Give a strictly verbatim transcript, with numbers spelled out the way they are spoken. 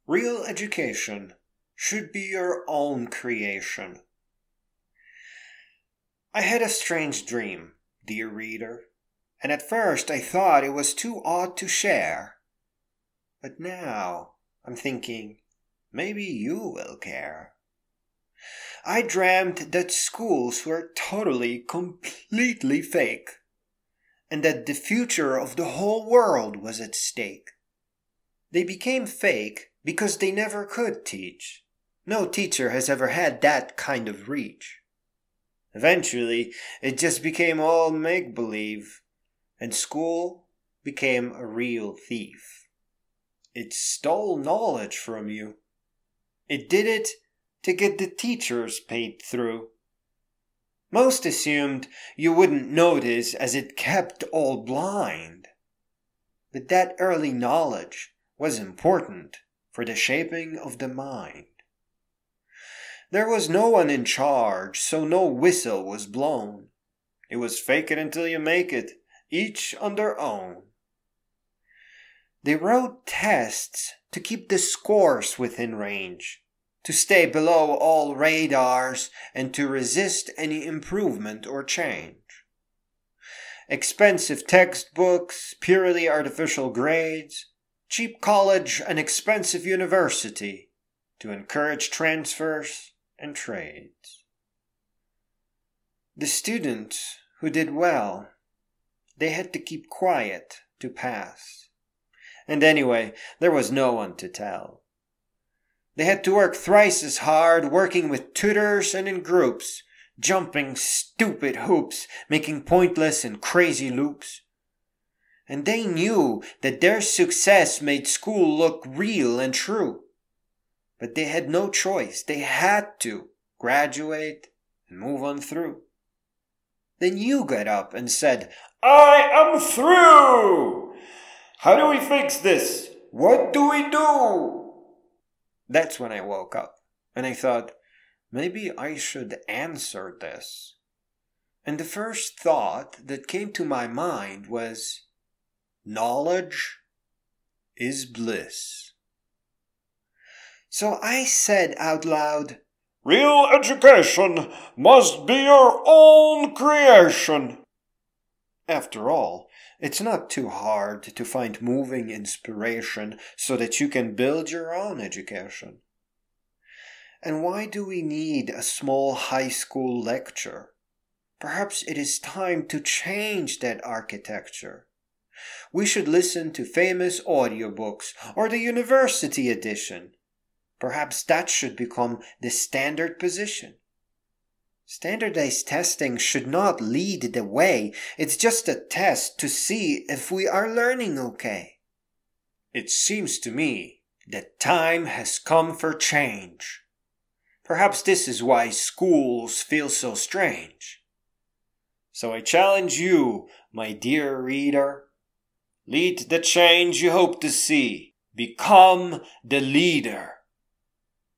Real education should be your own creation. I had a strange dream, dear reader, and at first I thought it was too odd to share. But now I'm thinking, maybe you will care. I dreamt that schools were totally, completely fake, and that the future of the whole world was at stake. They became fake because they never could teach. No teacher has ever had that kind of reach. Eventually, it just became all make-believe, and school became a real thief. It stole knowledge from you. It did it to get the teachers paid through. Most assumed you wouldn't notice as it kept all blind. But that early knowledge was important for the shaping of the mind. There was no one in charge, so no whistle was blown. It was fake it until you make it, each on their own. They wrote tests to keep the scores within range, to stay below all radars and to resist any improvement or change. Expensive textbooks, purely artificial grades, cheap college and expensive university to encourage transfers and trades. The students who did well, they had to keep quiet to pass. And anyway, there was no one to tell. They had to work thrice as hard, working with tutors and in groups, jumping stupid hoops, making pointless and crazy loops. And they knew that their success made school look real and true. But they had no choice. They had to graduate and move on through. Then you got up and said, "I am through! How do we fix this? What do we do?" That's when I woke up, and I thought, maybe I should answer this. And the first thought that came to my mind was, knowledge is bliss. So I said out loud, "Real education must be your own creation." After all, it's not too hard to find moving inspiration so that you can build your own education. And why do we need a small high school lecture? Perhaps it is time to change that architecture. We should listen to famous audiobooks or the university edition. Perhaps that should become the standard position. Standardized testing should not lead the way. It's just a test to see if we are learning okay. It seems to me that time has come for change. Perhaps this is why schools feel so strange. So I challenge you, my dear reader, lead the change you hope to see. Become the leader.